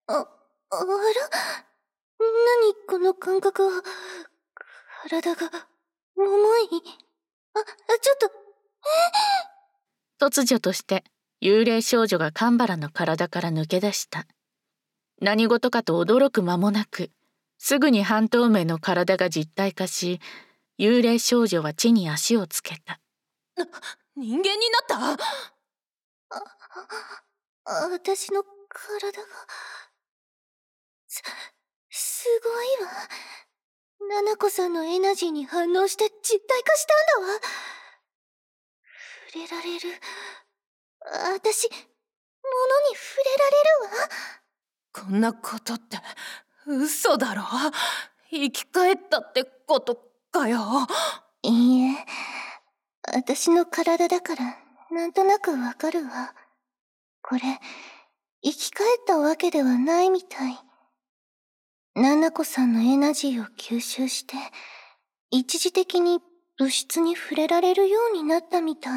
あら、何この感覚は。体が重い。ちょっと。 突如として幽霊少女が神原の体から抜け出した。何事かと驚く間もなく、すぐに半透明の体が実体化し、幽霊少女は地に足をつけた。 人間になった？ 私の体がすごいわ。ナナコさんのエナジーに反応して実体化したんだわ。触れられる。私、物に触れられるわ。 こんなことって嘘だろ？生き返ったってことかよ。 いいえ、私の体だからなんとなくわかるわ。これ、生き返ったわけではないみたい。ナナコさんのエナジーを吸収して、一時的に物質に触れられるようになったみたい。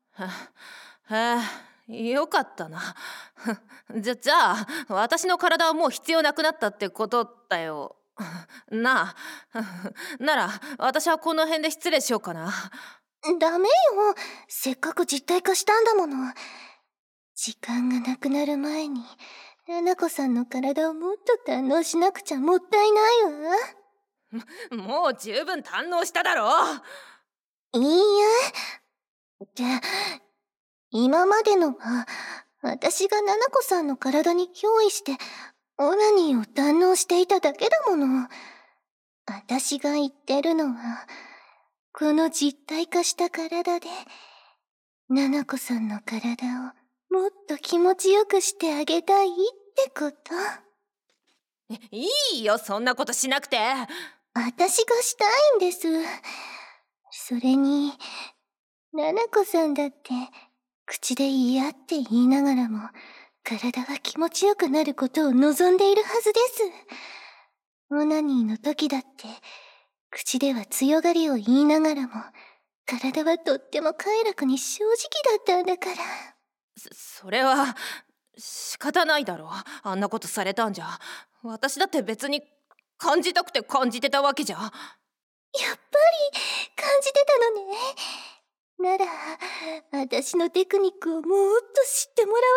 よかったな。じゃあ私の体はもう必要なくなったってことだよ。なあ、なら私はこの辺で失礼しようかな。 ダメよ。せっかく実体化したんだもの。時間がなくなる前に、ナナコさんの体をもっと堪能しなくちゃもったいないわ。 もう十分堪能しただろ。 いいえ。じゃあ、今までのは、私がナナコさんの体に憑依して、オナニーを堪能していただけだもの。私が言ってるのは、この実体化した体で、ナナコさんの体をもっと気持ちよくしてあげたいってこと。 いいよ、そんなことしなくて。 私がしたいんです。それに、ナナコさんだって、口で嫌って言いながらも、体が気持ちよくなることを望んでいるはずです。オナニーの時だって、口では強がりを言いながらも、体はとっても快楽に正直だったんだから。 それは仕方ないだろ。あんなことされたんじゃ。私だって別に感じたくて感じてたわけじゃ。 やっぱり感じてたのね。なら、私のテクニックをもっと知ってもらわ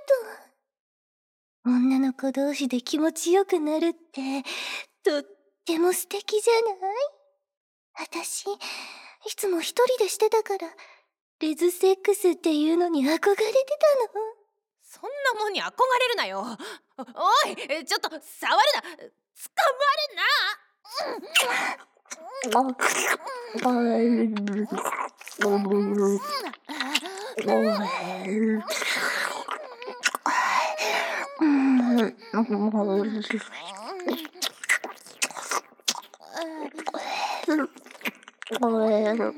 ないと。女の子同士で気持ちよくなるって、とっても素敵じゃない？私、いつも一人でしてたから、レズセックスっていうのに憧れてたの。 そんなもんに憧れるなよ。おい、ちょっと触るな。捕まるな。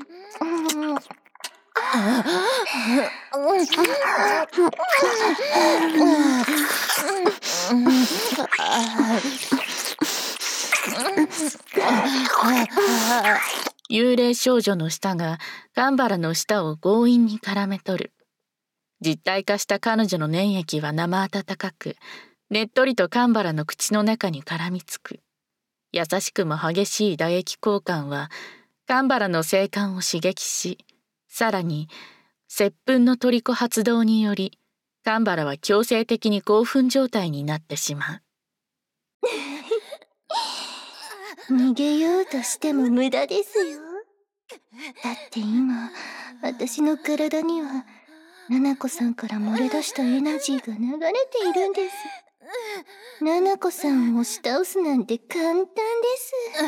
幽霊少女の舌が神原の舌を強引に絡め取る。実体化した彼女の粘液は生温かく、ねっとりと神原の口の中に絡みつく。優しくも激しい唾液交換は神原の性感を刺激し、さらに接吻のトリコ発動により神原は強制的に興奮状態になってしまう。 逃げようとしても無駄ですよ。だって今、私の体には、ナナコさんから漏れ出したエナジーが流れているんです。ナナコさんを押し倒すなんて簡単です。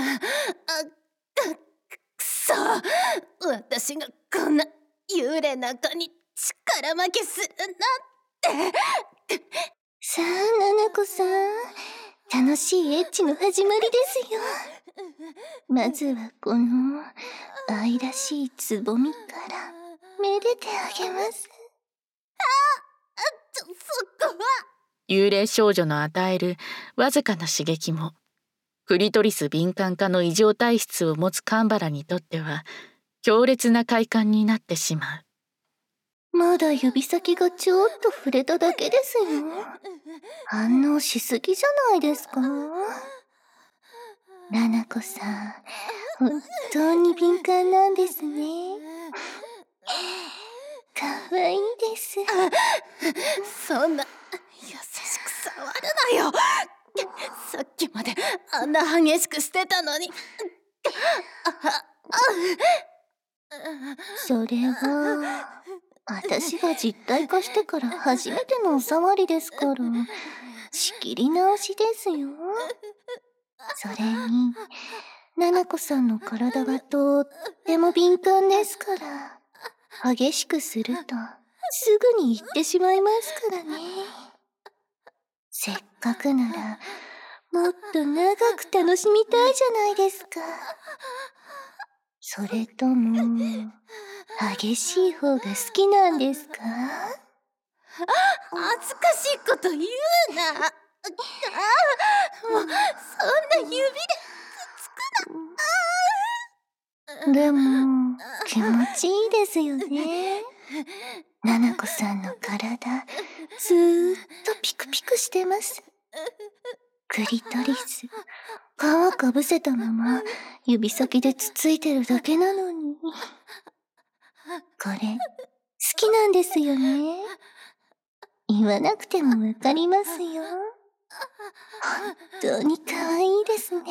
くそ、私がこんな幽霊なんかに力負けするなんて。 さあ、ナナコさん、楽しいエッチの始まりですよ。まずはこの愛らしいつぼみからめでてあげます。 そこは。 幽霊少女の与えるわずかな刺激も、クリトリス敏感化の異常体質を持つ神原にとっては強烈な快感になってしまう。 まだ指先がちょっと触れただけですよ。反応しすぎじゃないですか。ななこさん、本当に敏感なんですね。かわいいです。 そんな優しく触るなよ。さっきまであんな激しくしてたのに。 それは私が実体化してから初めてのお触りですから、仕切り直しですよ。それにななこさんの体はとっても敏感ですから、激しくするとすぐに行ってしまいますからね。せっかくならもっと長く楽しみたいじゃないですか。それとも激しい方が好きなんですか？ 恥ずかしいこと言うな。もうそんな指ででも気持ちいいですよね。ななこさんの体ずーっとピクピクしてます。クリトリス、皮かぶせたまま指先でつついてるだけなのに。これ好きなんですよね。言わなくてもわかりますよ。本当に可愛いですね。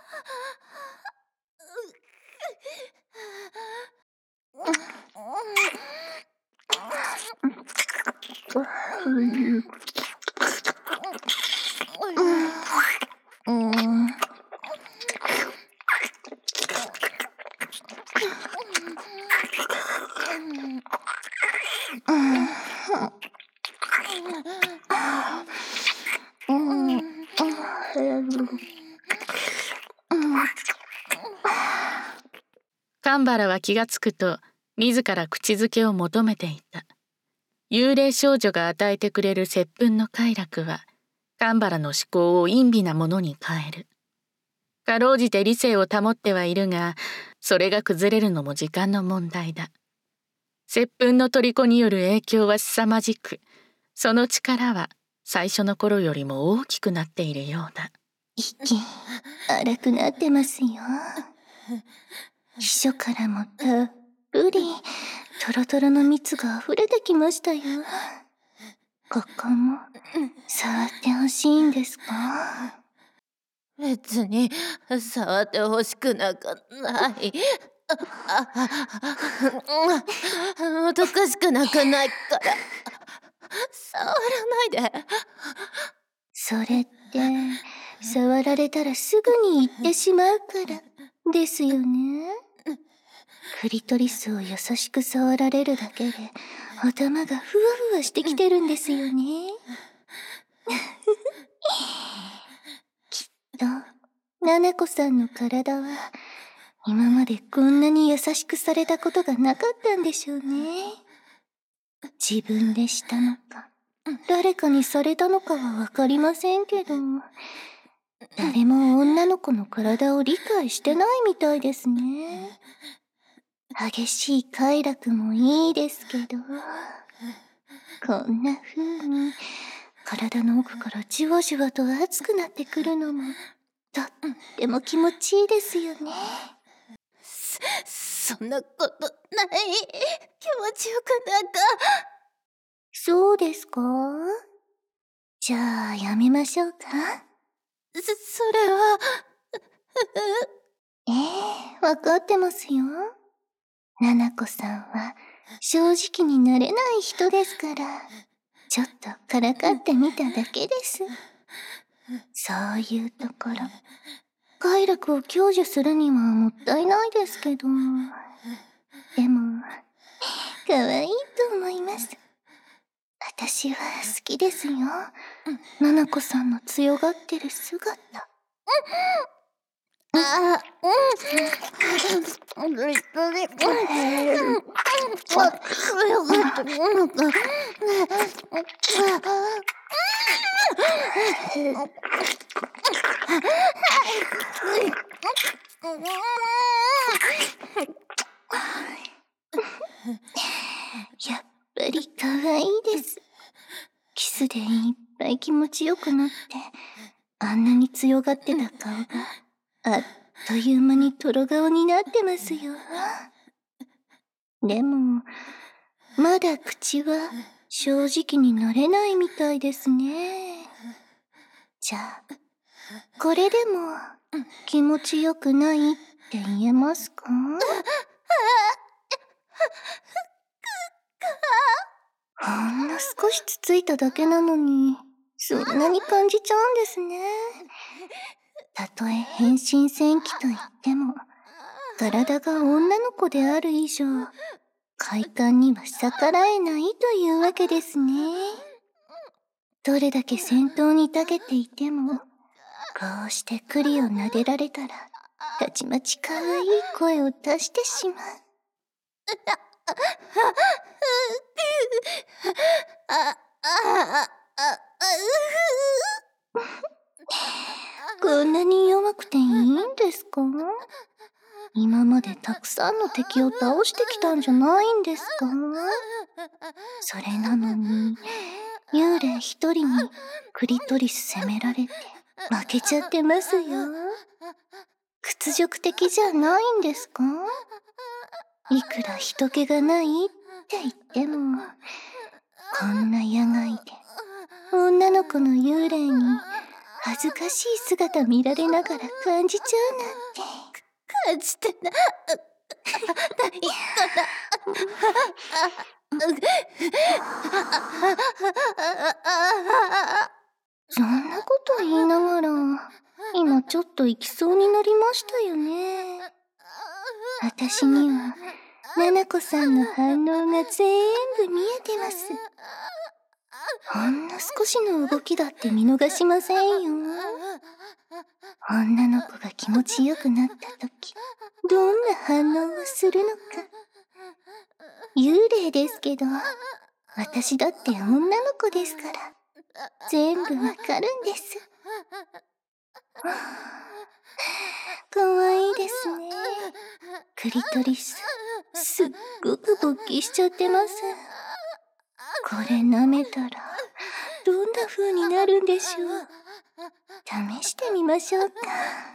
カンバラは気がつくと自ら口づけを求めていた。幽霊少女が与えてくれる接吻の快楽はカンバラの思考を陰微なものに変える。かろうじて理性を保ってはいるが、それが崩れるのも時間の問題だ。接吻の虜による影響は凄まじく、その力は最初の頃よりも大きくなっているようだ。 息荒くなってますよ。秘書からもたっぷりトロトロの蜜が溢れてきましたよ。ここも触ってほしいんですか？ 別に触ってほしくなくない。もどかしくなくないから触らないで。 それって触られたらすぐに行ってしまうからですよね。クリトリスを優しく触られるだけで頭がふわふわしてきてるんですよね。きっとななこさんの体は今までこんなに優しくされたことがなかったんでしょうね。自分でしたのか誰かにされたのかはわかりませんけど、誰も女の子の体を理解してないみたいですね。激しい快楽もいいですけど、こんな風に体の奥からじわじわと熱くなってくるのもとっても気持ちいいですよね。 そんなことない。気持ちよくなんか。 そうですか？じゃあやめましょうか。 それはわかってますよ。ななこさんは正直になれない人ですから、ちょっとからかってみただけです。そういうところ、快楽を享受するにはもったいないですけど、でも可愛いと思います。私は好きですよ。ななこさんの強がってる姿。やっぱりかわいいです。キスでいっぱい気持ちよくなって、あんなに強がってた顔が、あっという間にトロ顔になってますよ。でも、まだ口は正直になれないみたいですね。じゃあ、これでも気持ちよくないって言えますか？ほんの少しつついただけなのに、そんなに感じちゃうんですね。たとえ変身戦記と言っても、体が女の子である以上、快感には逆らえないというわけですね。どれだけ戦闘に長けていても、こうして栗を撫でられたら、たちまち可愛い声を出してしまう。こんなに弱くていいんですか？今までたくさんの敵を倒してきたんじゃないんですか？それなのに、幽霊一人にクリトリス責められて負けちゃってますよ。屈辱的じゃないんですか？いくら人気がないって言っても、こんな野外で女の子の幽霊に恥ずかしい姿見られながら感じちゃうなんて。感じてないそんなこと言いながら、今ちょっと行きそうになりましたよね。私には、ななこさんの反応が全部見えてます。ほんの少しの動きだって見逃しませんよ。女の子が気持ちよくなった時、どんな反応をするのか。幽霊ですけど、私だって女の子ですから、全部わかるんです。かわいいですね。クリトリス、すっごく勃起しちゃってます。これ舐めたら、どんな風になるんでしょう。試してみましょうか。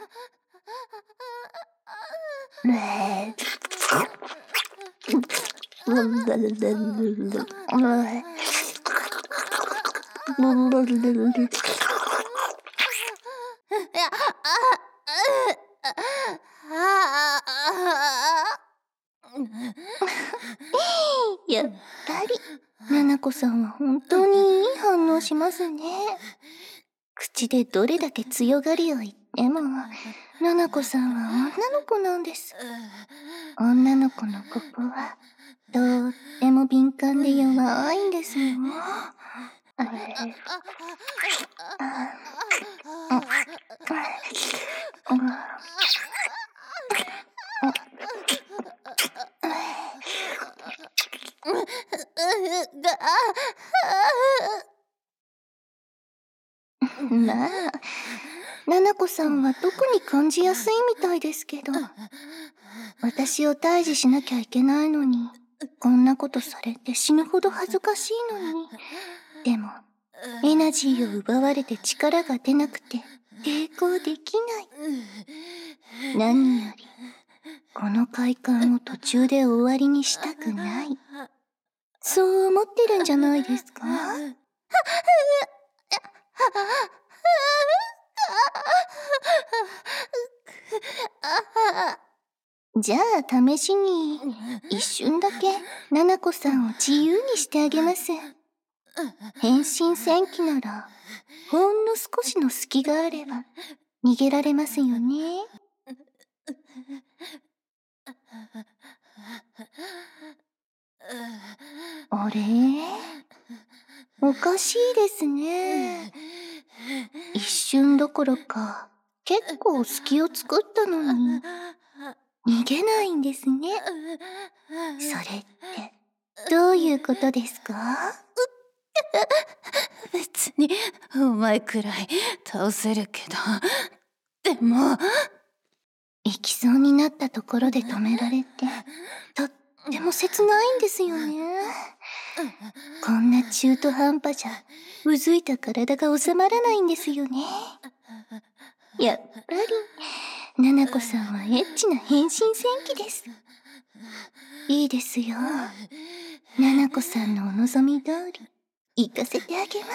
やっぱり、ななこさんは本当にいい反応しますね。口でどれだけ強がりを言っても、ななこさんは女の子なんです。女の子のここは、とっても敏感で弱いんですよ。まあ、ななこさんは特に感じやすいみたいですけど、私を退治しなきゃいけないのに、こんなことされて死ぬほど恥ずかしいのに。でも、エナジーを奪われて力が出なくて抵抗できない。何より、この快感を途中で終わりにしたくない。そう思ってるんじゃないですか？じゃあ試しに一瞬だけななこさんを自由にしてあげます。変身戦記ならほんの少しの隙があれば逃げられますよね。あれ？おかしいですね。一瞬どころか結構隙を作ったのに逃げないんですね。それってどういうことですか？ 別にお前くらい倒せるけど、でも行きそうになったところで止められて、とっても切ないんですよね。 こんな中途半端じゃ、うずいた体が収まらないんですよね。やっぱり、ななこさんはエッチな変身戦記です。いいですよ。ななこさんのお望み通り、行かせてあげます。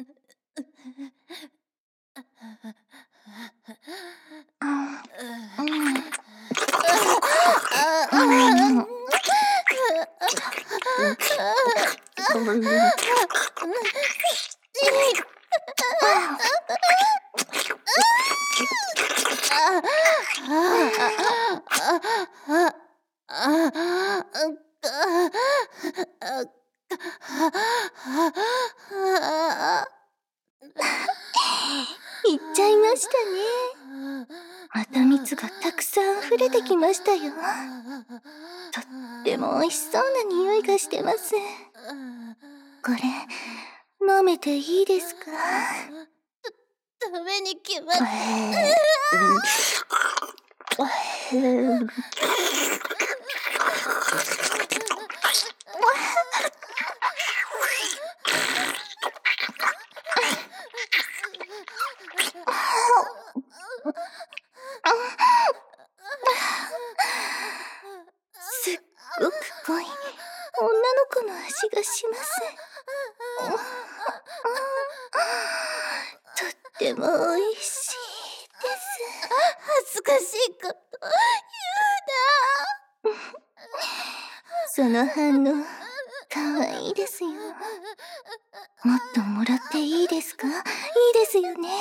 行っちゃいましたね。また蜜がたくさん溢れてきましたよ。とっても美味しそうな匂いがしてます。これ、舐めていいですか？ 食べに来ます。 すっごく濃い女の子の味がします。とっても美味しいです。 恥ずかしいこと言うな。 その反応、かわいいですよ。もっともらっていいですか？いいですよね。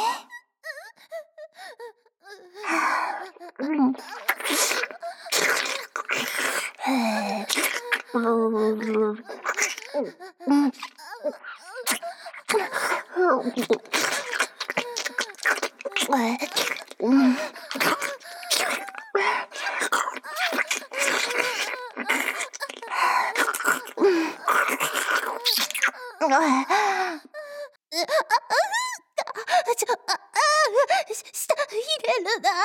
舌入れるな。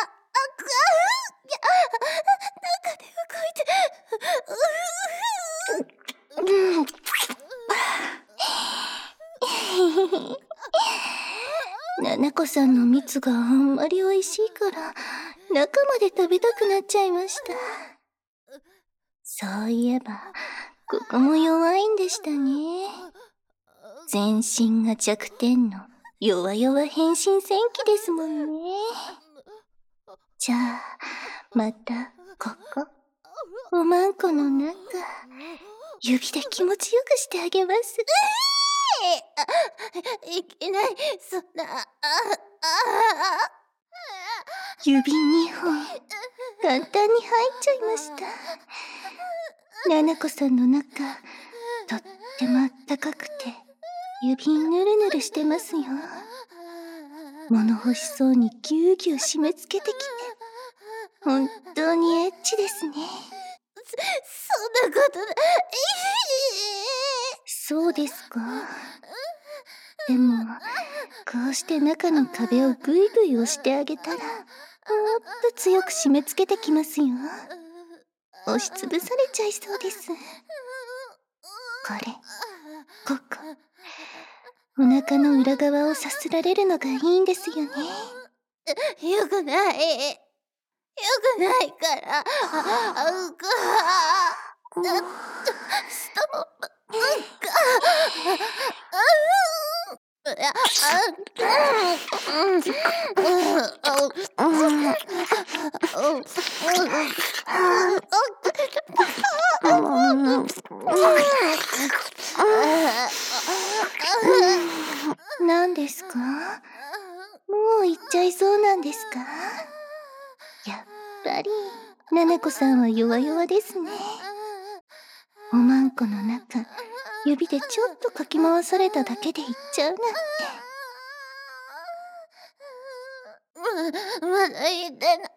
中で動いて。 ななこさんの蜜があんまり美味しいから中まで食べたくなっちゃいました。そういえばここも弱いんでしたね。全身が弱点の弱々変身戦記ですもんね。じゃあまたここおまんこの中指で気持ちよくしてあげます。 いけない、そんな。 指2本簡単に入っちゃいました。ななこさんの中とってもあったかくて指ぬるぬるしてますよ。物欲しそうにぎゅうぎゅう締め付けてきて本当にエッチですね。 そんなことない。 そうですか。でもこうして中の壁をぐいぐい押してあげたらもっと強く締め付けてきますよ。押しつぶされちゃいそうです。これ、ここ、お腹の裏側をさすられるのがいいんですよね。 よくない。よくないから。ストップ。 何ですか？もう行っちゃいそうなんですか？やっぱりななこさんは弱々ですね。おまんこの中指でちょっとかき回されただけで行っちゃうなんて。 まだ言ってない。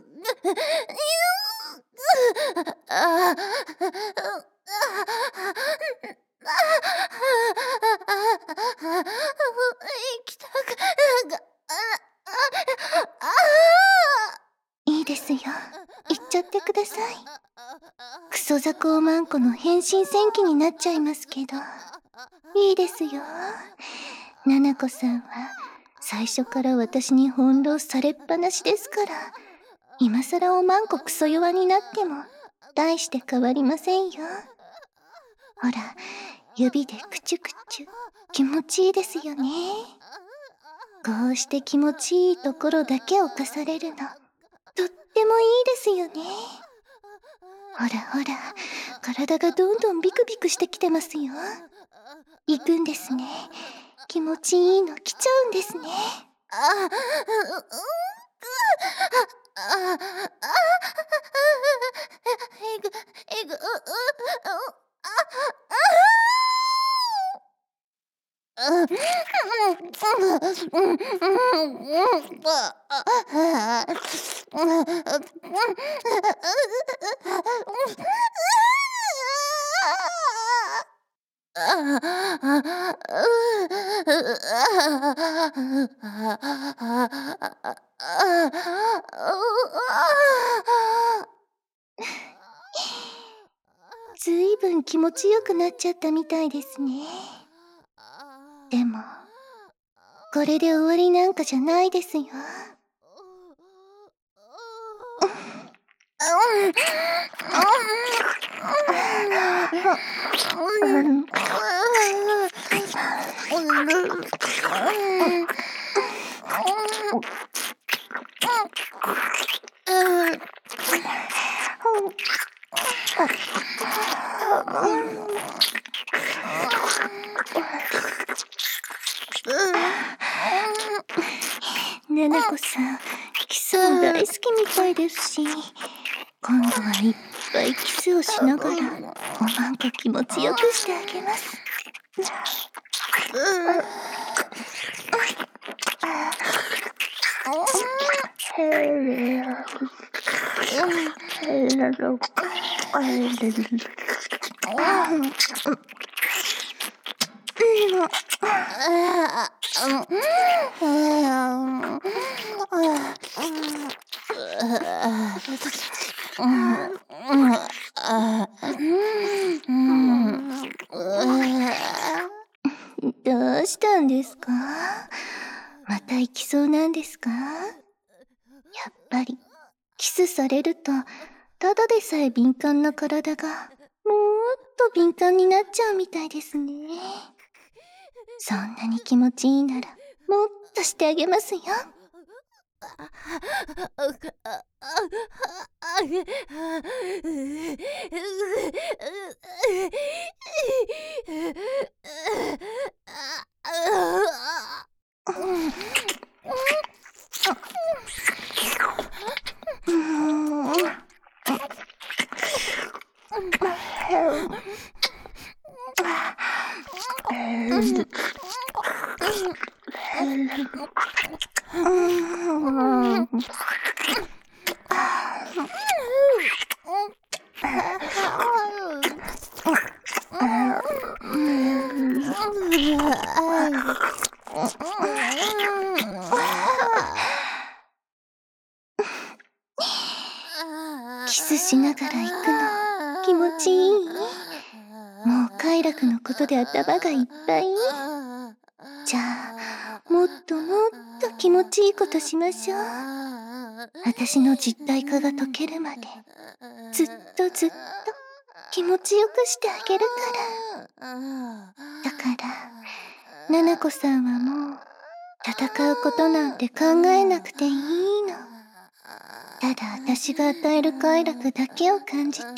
行きたくいいですよ。行っちゃってください。くソザコウマンコの変身戦記になっちゃいますけど、いいですよ。ナナコさんは最初から私に翻弄されっぱなしですから、今さらおまんこクソ弱になっても大して変わりませんよ。ほら、指でクチュクチュ、気持ちいいですよね。こうして気持ちいいところだけ侵されるの、とってもいいですよね。ほらほら、体がどんどんビクビクしてきてますよ。行くんですね。気持ちいいの来ちゃうんですね。ずいぶん気持ちよくなっちゃったみたいですね。でも、これで終わりなんかじゃないですよ。ナナコさん、キスも大好きみたいですし、今度はいっぱいキスをしながらおまんこ気持ちよくしてあげます。どうしたんですか？また行きそうなんですか？やっぱりキスされるとただでさえ敏感な体がもっと敏感になっちゃうみたいですね。そんなに気持ちいいならもっとしてあげますよ。キスしながら行くの気持ちいい？もう快楽のことで頭がいっぱい？じゃあもっともっと気持ちいいことしましょう。私の実体化が解けるまでずっとずっと気持ちよくしてあげるから。だからナナコさんはもう戦うことなんて考えなくていいの。ただ私が与える快楽だけを感じて、もっ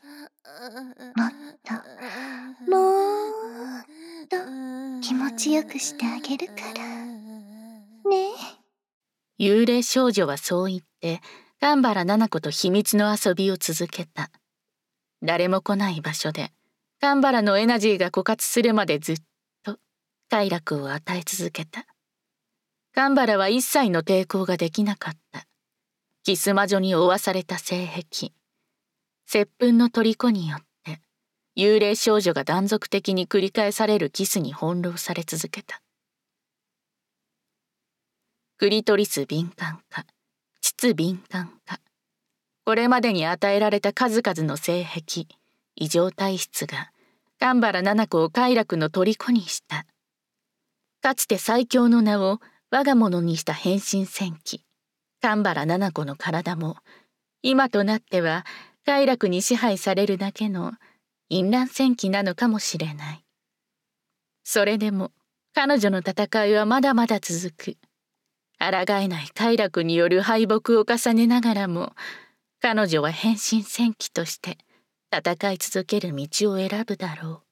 ともっと気持ちよくしてあげるからね。 幽霊少女はそう言って神原奈々子と秘密の遊びを続けた。誰も来ない場所で神原のエナジーが枯渇するまでずっと快楽を与え続けた。神原は一切の抵抗ができなかった。キス魔女に負わされた性癖、接吻の虜によって幽霊少女が断続的に繰り返されるキスに翻弄され続けた。クリトリス敏感化、膣敏感化、これまでに与えられた数々の性癖、 異常体質が神原七子を快楽の虜にした。かつて最強の名を我が物にした変身戦記神原七子の体も今となっては快楽に支配されるだけの淫乱戦記なのかもしれない。それでも彼女の戦いはまだまだ続く。抗えない快楽による敗北を重ねながらも彼女は変身戦記として戦い続ける道を選ぶだろう。